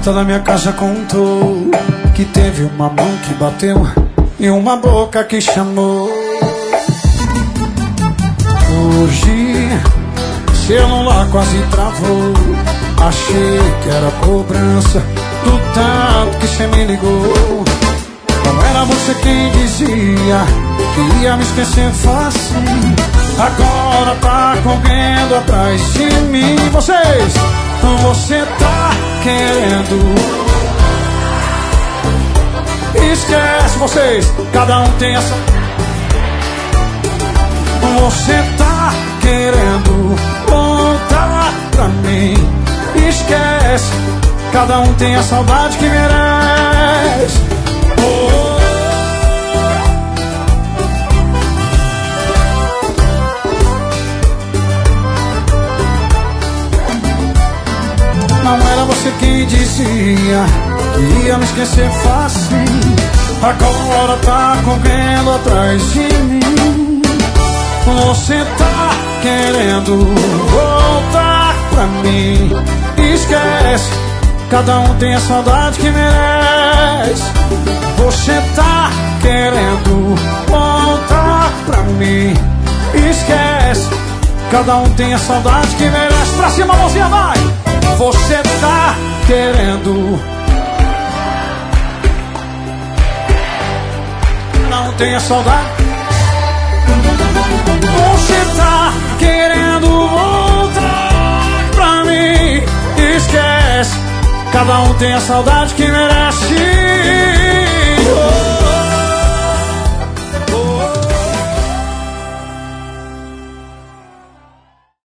porta da minha casa contou que teve uma mão que bateu e uma boca que chamou. Hoje celular quase travou. Achei que era cobrança do tanto que cê me ligou. Não era você quem dizia que ia me esquecer fácil. Agora tá correndo atrás de mim. Você tá querendo. Esquece vocês, cada um tem essa. Você tá querendo voltar pra mim. Esquece, cada um tem a saudade que merece. Não era você quem dizia que ia me esquecer fácil. Agora tá correndo atrás de mim. Você tá querendo voltar pra mim. Esquece, cada um tem a saudade que merece. Você tá querendo voltar pra mim. Esquece, cada um tem a saudade que merece. Pra cima, mãozinha, vai! Você tá querendo. Não tenha saudade. Você tá querendo voltar pra mim. Esquece, cada um tem a saudade que merece.